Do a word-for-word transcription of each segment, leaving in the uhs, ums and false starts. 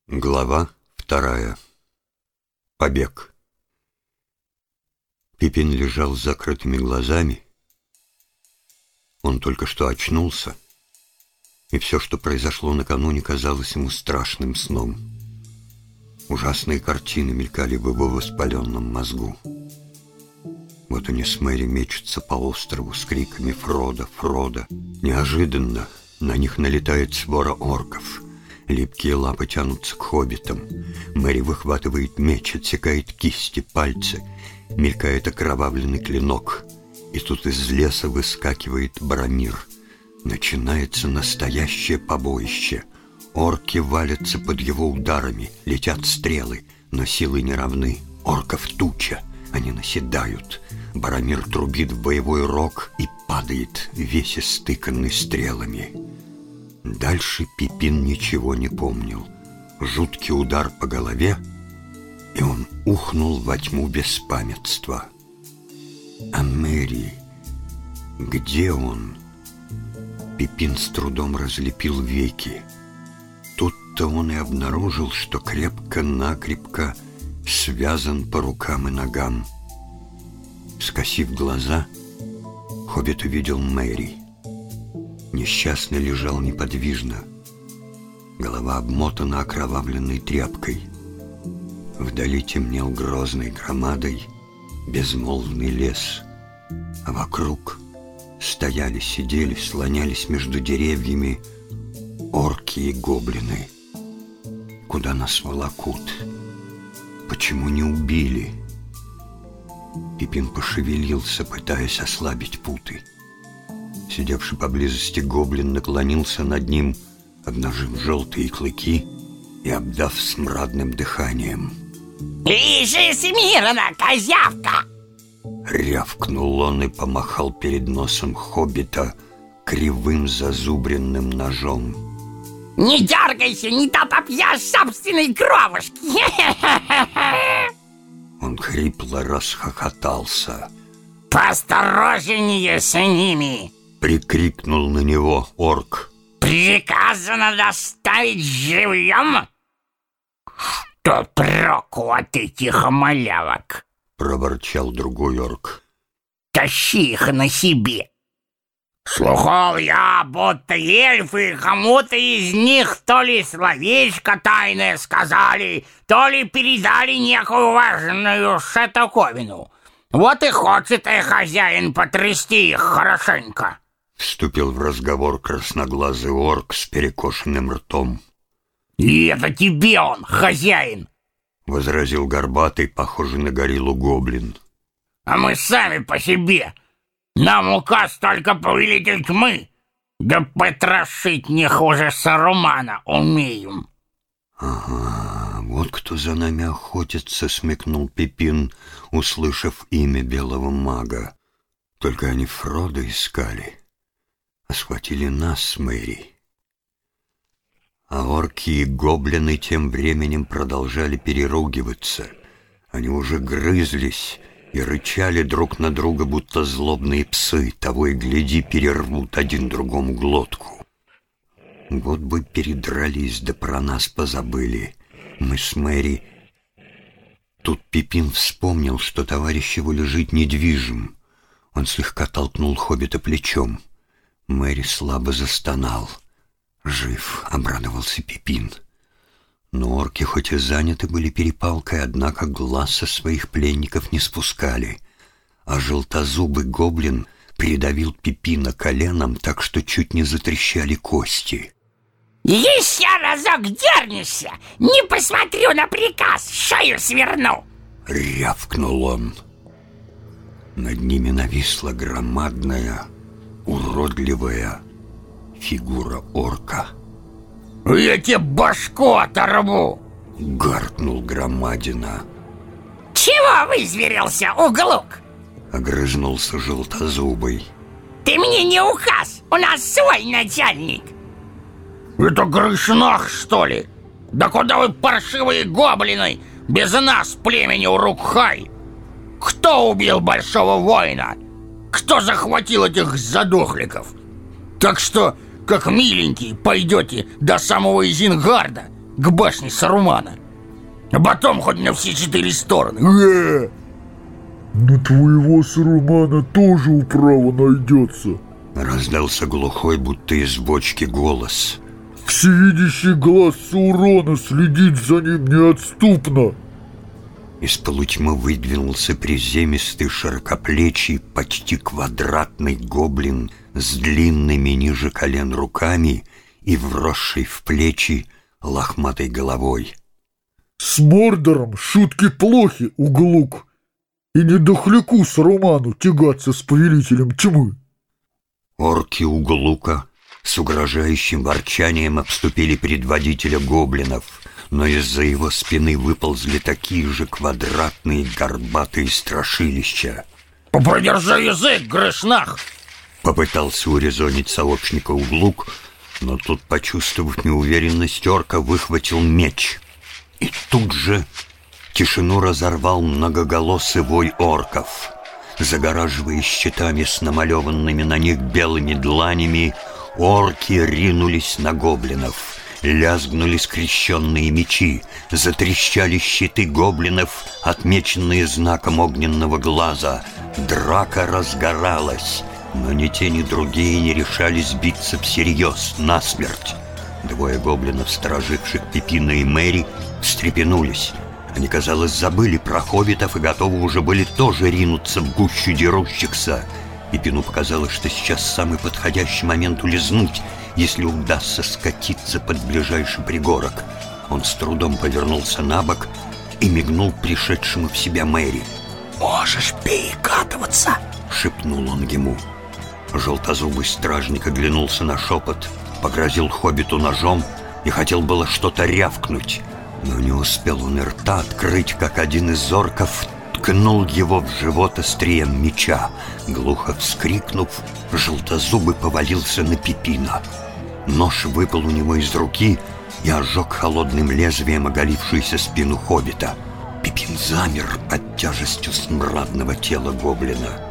Глава вторая. Побег. Пипин лежал с закрытыми глазами. Он только что очнулся, и все, что произошло накануне, казалось ему страшным сном. Ужасные картины мелькали в его воспаленном мозгу. Вот они с Мэри мечутся по острову с криками «Фродо! Фродо!». Неожиданно на них налетает свора орков. Липкие лапы тянутся к хоббитам. Мэри выхватывает меч, отсекает кисти, пальцы. Мелькает окровавленный клинок. И тут из леса выскакивает Боромир. Начинается настоящее побоище. Орки валятся под его ударами. Летят стрелы, но силы не равны. Орков туча. Они наседают. Боромир трубит в боевой рог и падает, весь истыканный стрелами. Дальше Пипин ничего не помнил. Жуткий удар по голове, и он ухнул во тьму беспамятства. А Мэри? Где он? Пипин с трудом разлепил веки. Тут-то он и обнаружил, что крепко-накрепко связан по рукам и ногам. Скосив глаза, хоббит увидел Мэри. Несчастный лежал неподвижно. Голова обмотана окровавленной тряпкой. Вдали темнел грозной громадой безмолвный лес. А вокруг стояли, сидели, слонялись между деревьями орки и гоблины. Куда нас волокут? Почему не убили? Пипин пошевелился, пытаясь ослабить путы. Сидевший поблизости гоблин наклонился над ним, обнажив желтые клыки и обдав смрадным дыханием. «Лежи смирно, козявка!» Рявкнул он и помахал перед носом хоббита кривым зазубренным ножом. «Не дергайся, не то попьешь собственной кровушки!» Он хрипло расхохотался. «Поосторожнее с ними!» — прикрикнул на него орк. «Приказано доставить живьем? Что проку от этих малявок?» — проворчал другой орк. «Тащи их на себе!» «Слыхал я, будто эльфы кому-то из них то ли словечко тайное сказали, то ли передали некую важную штуковину. Вот и хочет и хозяин потрясти их хорошенько!» Вступил в разговор красноглазый орк с перекошенным ртом. «И это тебе он, хозяин!» — возразил горбатый, похожий на гориллу гоблин. «А мы сами по себе. Нам указ только повелитель тьмы, да потрошить не хуже Сарумана умеем». «Ага, вот кто за нами охотится», — смекнул Пипин, услышав имя белого мага. «Только они Фродо искали, а схватили нас с Мэри». А орки и гоблины тем временем продолжали переругиваться. Они уже грызлись и рычали друг на друга, будто злобные псы, того и гляди перервут один другому глотку. Вот бы передрались, да про нас позабыли. Мы с Мэри... Тут Пипин вспомнил, что товарищ его лежит недвижим. Он слегка толкнул хоббита плечом. Мэри слабо застонал. «Жив», — обрадовался Пипин. Но орки хоть и заняты были перепалкой, однако глаз со своих пленников не спускали. А желтозубый гоблин придавил Пипина коленом, так что чуть не затрещали кости. «Еще разок дернешься, не посмотрю на приказ, шею сверну!» — рявкнул он. Над ними нависла громадная, уродливая фигура орка. «Я тебе башку оторву!» — гаркнул громадина. «Чего вызверился, углук?» — огрызнулся желтозубый. «Ты мне не указ, у нас свой начальник!» «Это Грышнах, что ли? Да куда вы, паршивые гоблины, без нас племени Урукхай? Кто убил большого воина? Кто захватил этих задохликов? Так что, как миленькие, пойдете до самого Изенгарда к башне Сарумана, а потом хоть на все четыре стороны. Э! На твоего Сарумана тоже управа найдется. Раздался глухой, будто из бочки, голос. Всевидящий глаз Саурона следит за ним неотступно. Из полутьмы выдвинулся приземистый, широкоплечий, почти квадратный гоблин с длинными ниже колен руками и вросшей в плечи лохматой головой. С Мордором шутки плохи, Углук, и не дохляку Саруману тягаться с повелителем тьмы. Орки Углука с угрожающим ворчанием обступили предводителя гоблинов, но из-за его спины выползли такие же квадратные горбатые страшилища. «Попридержи язык, грешнах!» Попытался урезонить сообщника Углук, но тут, почувствовав неуверенность орка, выхватил меч. И тут же тишину разорвал многоголосый вой орков. Загораживая щитами с намалеванными на них белыми дланями, орки ринулись на гоблинов. Лязгнули скрещенные мечи, затрещали щиты гоблинов, отмеченные знаком огненного глаза. Драка разгоралась, но ни те, ни другие не решались биться всерьез, насмерть. Двое гоблинов, стороживших Пипина и Мэри, встрепенулись. Они, казалось, забыли про хоббитов и готовы уже были тоже ринуться в гущу дерущихся. Пипину показалось, что сейчас самый подходящий момент улизнуть, если удастся скатиться под ближайший пригорок. Он с трудом повернулся на бок и мигнул пришедшему в себя Мэри. «Можешь перекатываться!» — шепнул он ему. Желтозубый стражник оглянулся на шепот, погрозил хоббиту ножом и хотел было что-то рявкнуть, но не успел он и рта открыть, как один из орков ткнул его в живот острием меча. Глухо вскрикнув, желтозубый повалился на Пипина. Нож выпал у него из руки и ожег холодным лезвием оголившуюся спину хоббита. Пипин замер под тяжестью смрадного тела гоблина.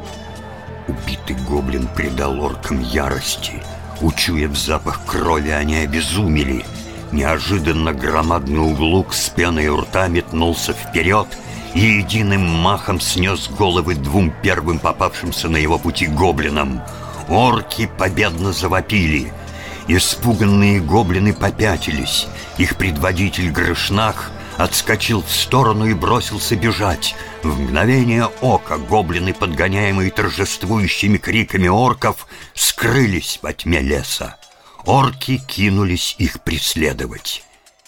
Убитый гоблин придал оркам ярости. Учуяв запах крови, они обезумели. Неожиданно громадный Углук с пеной у рта метнулся вперед и единым махом снес головы двум первым попавшимся на его пути гоблинам. Орки победно завопили. Испуганные гоблины попятились. Их предводитель Грешнах отскочил в сторону и бросился бежать. В мгновение ока гоблины, подгоняемые торжествующими криками орков, скрылись во тьме леса. Орки кинулись их преследовать.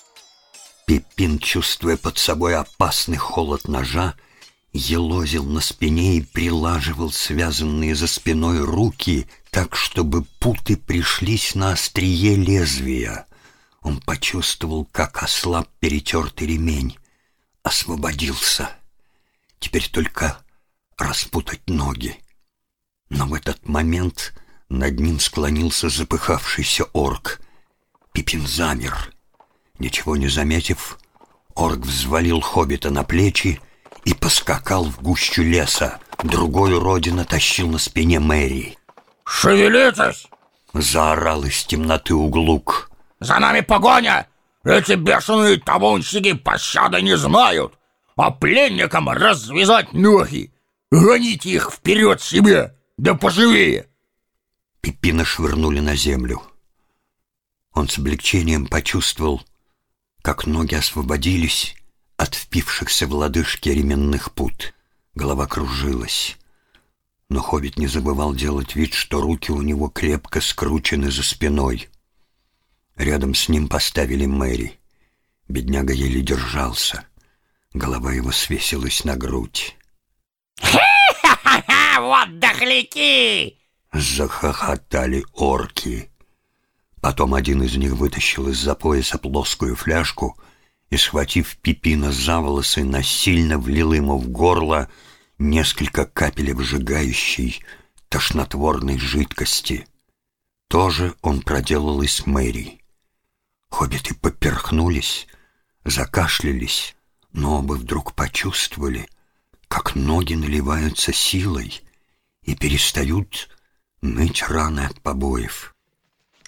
Пипин, чувствуя под собой опасный холод ножа, елозил на спине и прилаживал связанные за спиной руки так, чтобы путы пришлись на острие лезвия. Он почувствовал, как ослаб перетертый ремень. Освободился. Теперь только распутать ноги. Но в этот момент над ним склонился запыхавшийся орк. Пипин замер. Ничего не заметив, орк взвалил хоббита на плечи и поскакал в гущу леса. Другой уродина тащил на спине Мэри. «Шевелитесь!» — заорал из темноты Углук. «За нами погоня! Эти бешеные табунщики пощады не знают, а пленникам развязать ноги! Гоните их вперед себе, да поживее!» Пипина швырнули на землю. Он с облегчением почувствовал, как ноги освободились от впившихся в лодыжки ременных пут. Голова кружилась. Но хоббит не забывал делать вид, что руки у него крепко скручены за спиной. Рядом с ним поставили Мэри. Бедняга еле держался. Голова его свесилась на грудь. «Ха-ха-ха! Вот дохляки!» Захохотали орки. Потом один из них вытащил из-за пояса плоскую фляжку и, схватив Пипина за волосы, насильно влил ему в горло несколько капель обжигающей, тошнотворной жидкости. То же он проделал и с Мэри. Хоббиты поперхнулись, закашлялись, но оба вдруг почувствовали, как ноги наливаются силой и перестают ныть раны от побоев.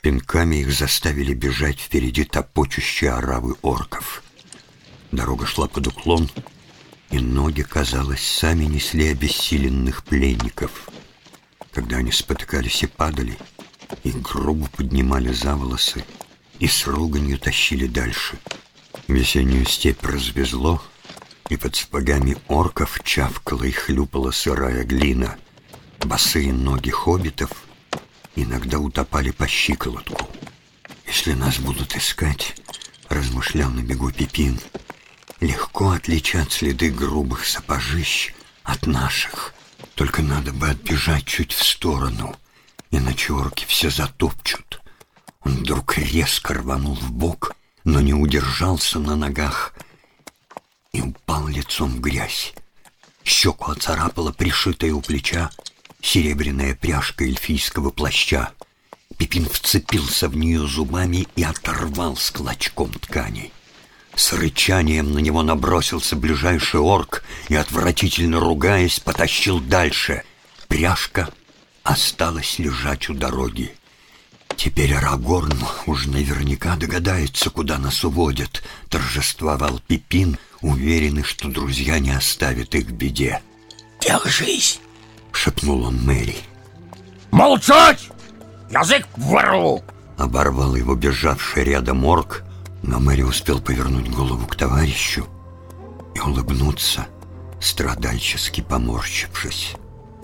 Пинками их заставили бежать впереди топочущие оравы орков. Дорога шла под уклон, и ноги, казалось, сами несли обессиленных пленников. Когда они спотыкались и падали, их грубо поднимали за волосы и с руганью тащили дальше. Весеннюю степь развезло, и под сапогами орков чавкала и хлюпала сырая глина. Босые ноги хоббитов иногда утопали по щиколотку. «Если нас будут искать, — размышлял на бегу Пипин, — легко отличать следы грубых сапожищ от наших. Только надо бы отбежать чуть в сторону, иначе орки все затопчут». Он вдруг резко рванул вбок, но не удержался на ногах и упал лицом в грязь. Щеку оцарапала пришитая у плеча серебряная пряжка эльфийского плаща. Пипин вцепился в нее зубами и оторвал с клочком ткани. С рычанием на него набросился ближайший орк и, отвратительно ругаясь, потащил дальше. Пряжка осталась лежать у дороги. «Теперь Арагорн уж наверняка догадается, куда нас уводят», — торжествовал Пипин, уверенный, что друзья не оставят их в беде. «Держись!» — шепнул он Мэри. «Молчать! Язык вырву!» — оборвал его бежавший рядом орк, но Мэри успел повернуть голову к товарищу и улыбнуться, страдальчески поморщившись.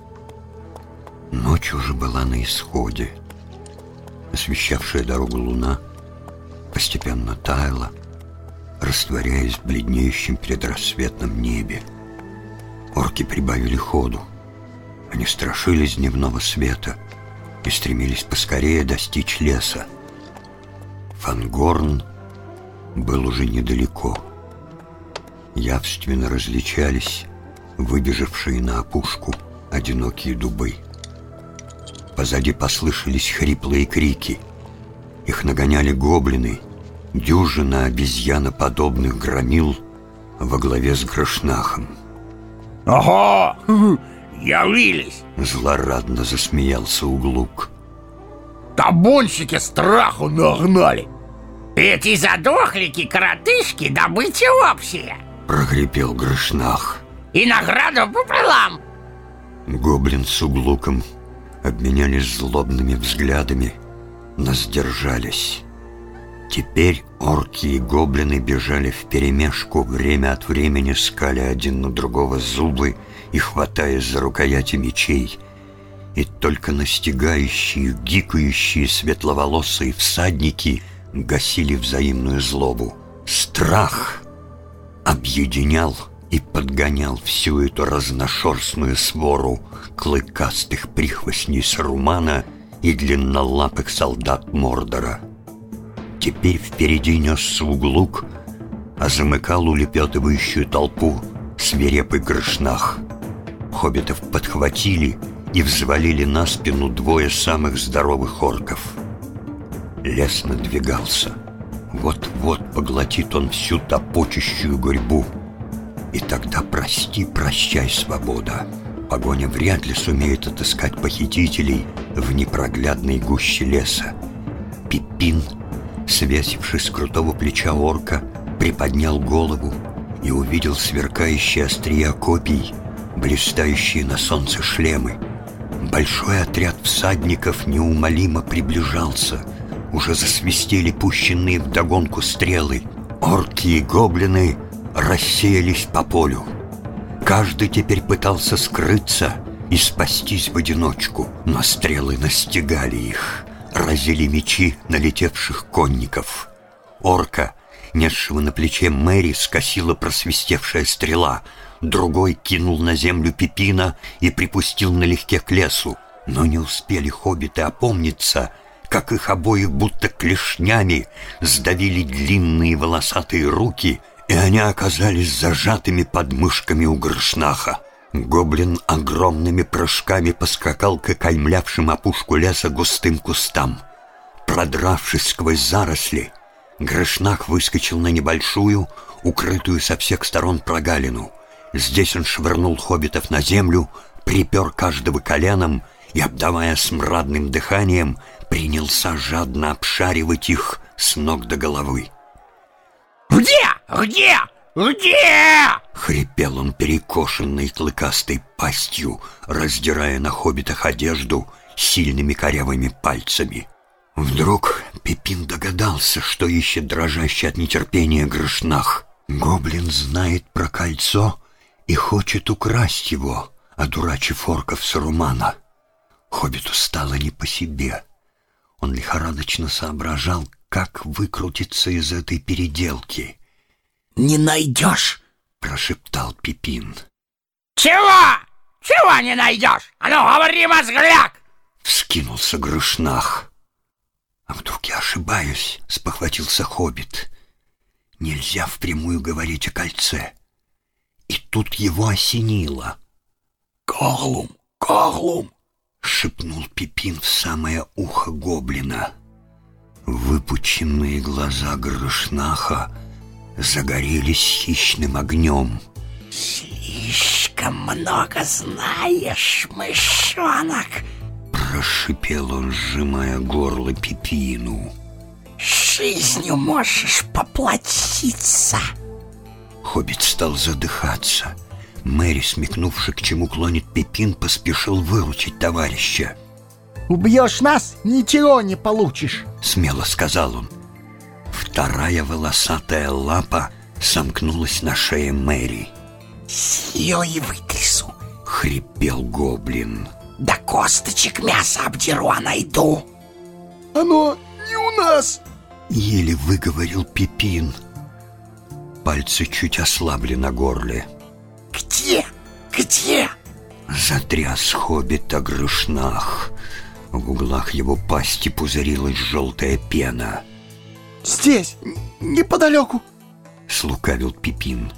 Ночь уже была на исходе. Освещавшая дорогу луна постепенно таяла, растворяясь в бледнеющем предрассветном небе. Орки прибавили ходу. Они страшились дневного света и стремились поскорее достичь леса. Фангорн был уже недалеко. Явственно различались выбежавшие на опушку одинокие дубы. Позади послышались хриплые крики. Их нагоняли гоблины, дюжина обезьяноподобных громил во главе с Грышнахом. «Ого! Явились!» — злорадно засмеялся Углук. «Табунщики страху нагнали! Эти задохлики-коротышки добыча общая!» — прогрепел Грышнах. «И награду пополам!» Гоблин с Углуком обменялись злобными взглядами, но сдержались. Теперь орки и гоблины бежали вперемешку, время от времени скаля один на другого зубы и хватаясь за рукояти мечей. И только настигающие, гикающие светловолосые всадники гасили взаимную злобу. Страх объединял и подгонял всю эту разношерстную свору клыкастых прихвостней Сарумана и длиннолапых солдат Мордора. Теперь впереди несся Углук, а замыкал улепетывающую толпу свирепый Грышнах. Хоббитов подхватили и взвалили на спину двое самых здоровых орков. Лес надвигался. Вот-вот поглотит он всю топочущую гурьбу. И тогда прости, прощай, свобода. Погоня вряд ли сумеет отыскать похитителей в непроглядной гуще леса. Пипин, свесившись с крутого плеча орка, приподнял голову и увидел сверкающие острия копий, блистающие на солнце шлемы. Большой отряд всадников неумолимо приближался. Уже засвистели пущенные вдогонку стрелы. Орки и гоблины рассеялись по полю. Каждый теперь пытался скрыться и спастись в одиночку, но стрелы настигали их, разили мечи налетевших конников. Орка, несшего на плече Мэри, скосила просвистевшая стрела. Другой кинул на землю Пипина и припустил налегке к лесу. Но не успели хоббиты опомниться, как их обоих будто клешнями сдавили длинные волосатые руки, и они оказались зажатыми под мышками у Грышнаха. Гоблин огромными прыжками поскакал к окаймлявшим опушку леса густым кустам. Продравшись сквозь заросли, Грышнах выскочил на небольшую, укрытую со всех сторон прогалину. Здесь он швырнул хоббитов на землю, припер каждого коленом и, обдавая смрадным дыханием, принялся жадно обшаривать их с ног до головы. «Где? Где? Где?» — хрипел он перекошенной клыкастой пастью, раздирая на хоббитах одежду сильными корявыми пальцами. Вдруг Пипин догадался, что ищет дрожащий от нетерпения Грышнах. Гоблин знает про кольцо и хочет украсть его, одурачив орков Сарумана. Хоббиту стало не по себе. Он лихорадочно соображал, как выкрутиться из этой переделки. «Не найдешь!» — прошептал Пипин. «Чего? Чего не найдешь? А ну, говори, мозгляк!» — вскинулся Грышнах. «А вдруг я ошибаюсь?» — спохватился хоббит. «Нельзя впрямую говорить о кольце». И тут его осенило. «Гоглум! Гоглум!» — шепнул Пипин в самое ухо гоблина. Выпученные глаза Грышнаха загорелись хищным огнем. «Слишком много знаешь, мышонок!» — прошипел он, сжимая горло Пипину. «Жизнью можешь поплатиться!» Хоббит стал задыхаться. Мэри, смекнувши, к чему клонит Пипин, поспешил выручить товарища. «Убьешь нас, ничего не получишь!» — смело сказал он. Вторая волосатая лапа сомкнулась на шее Мэри. «Силой вытрясу!» — хрипел гоблин. «Да косточек мяса обдеру, а найду!» «Оно не у нас!» — еле выговорил Пипин. Пальцы чуть ослабли на горле. «Где? Где?» — затряс хоббита Грышнах. В углах его пасти пузырилась желтая пена. «Здесь, неподалеку!» — слукавил Пипин.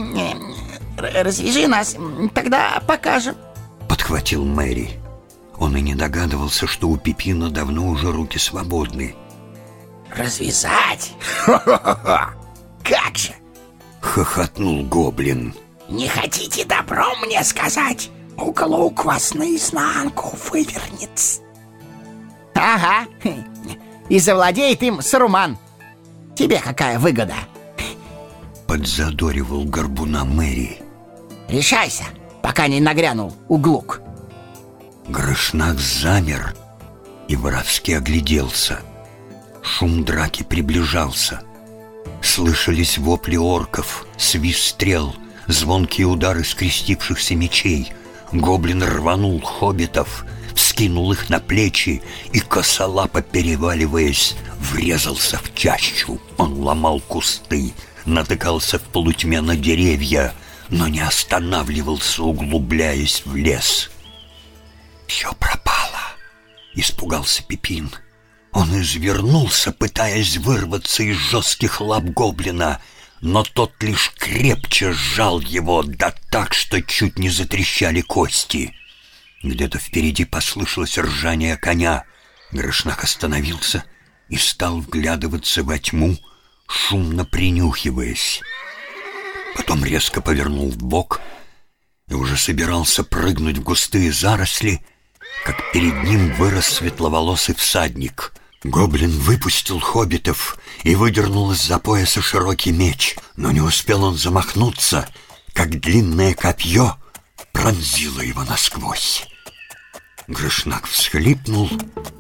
«Развяжи нас, тогда покажем!» — подхватил Мэри. Он и не догадывался, что у Пипина давно уже руки свободны. «Развязать? Ха-ха-ха! Как же!» — хохотнул гоблин. «Не хотите добро мне сказать? Уголок вас наизнанку вывернется!» «Ага, и завладеет им Саруман. Тебе какая выгода?» — подзадоривал горбуна Мэри. «Решайся, пока не нагрянул Углук!» Грышнах замер и воровски огляделся. Шум драки приближался. Слышались вопли орков, свист стрел, звонкие удары скрестившихся мечей. Гоблин рванул хоббитов, вскинул их на плечи и, косолапо переваливаясь, врезался в чащу. Он ломал кусты, натыкался в полутьме на деревья, но не останавливался, углубляясь в лес. «Все пропало!» — испугался Пипин. Он извернулся, пытаясь вырваться из жестких лап гоблина, но тот лишь крепче сжал его, да так, что чуть не затрещали кости. Где-то впереди послышалось ржание коня. Грышнах остановился и стал вглядываться во тьму, шумно принюхиваясь. Потом резко повернул вбок и уже собирался прыгнуть в густые заросли, как перед ним вырос светловолосый всадник. Гоблин выпустил хоббитов и выдернул из-за пояса широкий меч, но не успел он замахнуться, как длинное копье пронзило его насквозь. Грышнах всхлипнул,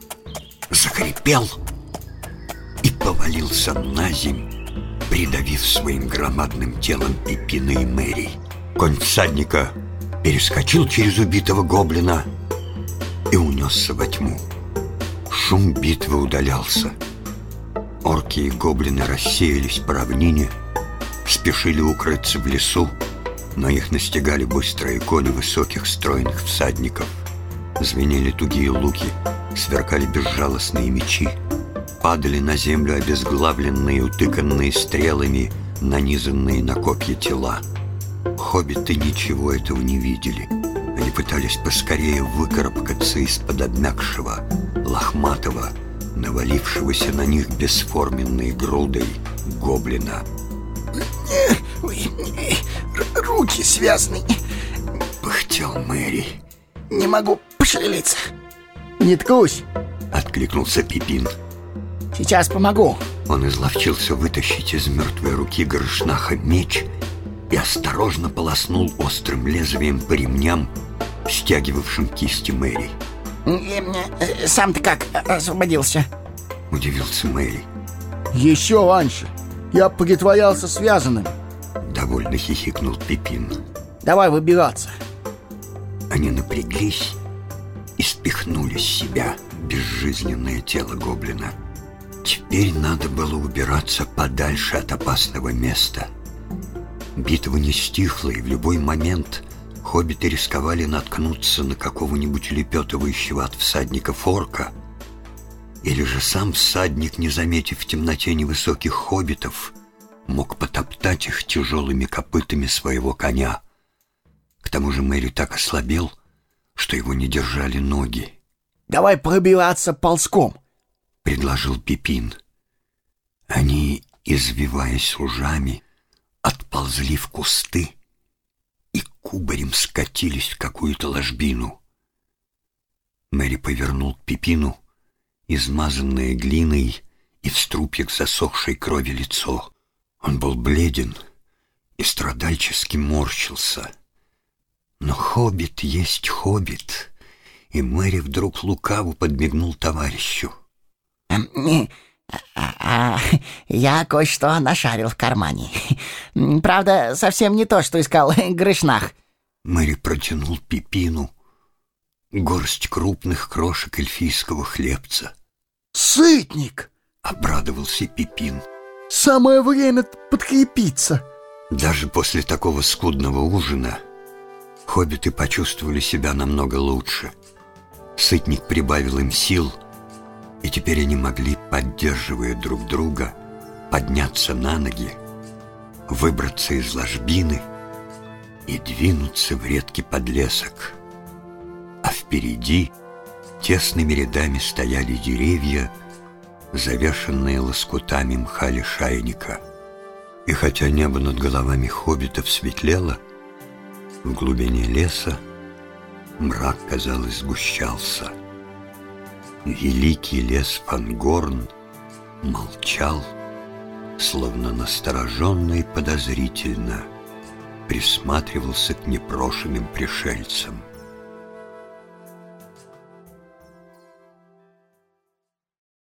захрипел и повалился на земь, придавив своим громадным телом Пипина и Мэри. Конь всадника перескочил через убитого гоблина и унесся во тьму. Шум битвы удалялся. Орки и гоблины рассеялись по равнине, спешили укрыться в лесу, но их настигали быстрые кони высоких стройных всадников. Звенели тугие луки, сверкали безжалостные мечи, падали на землю обезглавленные, утыканные стрелами, нанизанные на копья тела. Хоббиты ничего этого не видели. Они пытались поскорее выкарабкаться из-под обмякшего, лохматого, навалившегося на них бесформенной грудой гоблина. «Руки связаны!» — пыхтел Мэри. «Не могу пошевелиться!» «Не ткусь!» — откликнулся Пипин. Сейчас помогу. Он изловчился вытащить из мертвой руки Грышнаха меч и осторожно полоснул острым лезвием по ремням, стягивавшим кисти Мэри. Сам ты как освободился? Удивился Мэри. Еще раньше. Я притворялся связанным. Довольно хихикнул Пипин. Давай выбираться. Они напряглись и спихнули с себя безжизненное тело гоблина. Теперь надо было убираться подальше от опасного места. Битва не стихла, и в любой момент хоббиты рисковали наткнуться на какого-нибудь улепетывающего от всадников орка, или же сам всадник, не заметив в темноте невысоких хоббитов, мог потоптать их тяжелыми копытами своего коня. К тому же Мэри так ослабел, что его не держали ноги. «Давай пробиваться ползком», — предложил Пипин. Они, извиваясь ужами, отползли в кусты и кубарем скатились в какую-то ложбину. Мэри повернул к Пипину измазанное глиной и в струпьях засохшей крови лицо. Он был бледен и страдальчески морщился. Но хоббит есть хоббит, и Мэри вдруг лукаво подмигнул товарищу. А, я кое-что нашарил в кармане. Правда, совсем не то, что искал Грышнах. Мэри протянул Пипину горсть крупных крошек эльфийского хлебца. «Сытник!» — обрадовался Пипин. «Самое время подкрепиться!» Даже после такого скудного ужина хоббиты почувствовали себя намного лучше. Сытник прибавил им сил, и теперь они могли, поддерживая друг друга, подняться на ноги, выбраться из ложбины и двинуться в редкий подлесок. А впереди тесными рядами стояли деревья, завешенные лоскутами мха лишайника. И хотя небо над головами хоббитов светлело, в глубине леса мрак, казалось, сгущался. Великий лес Фангорн молчал, словно настороженно и подозрительно присматривался к непрошенным пришельцам.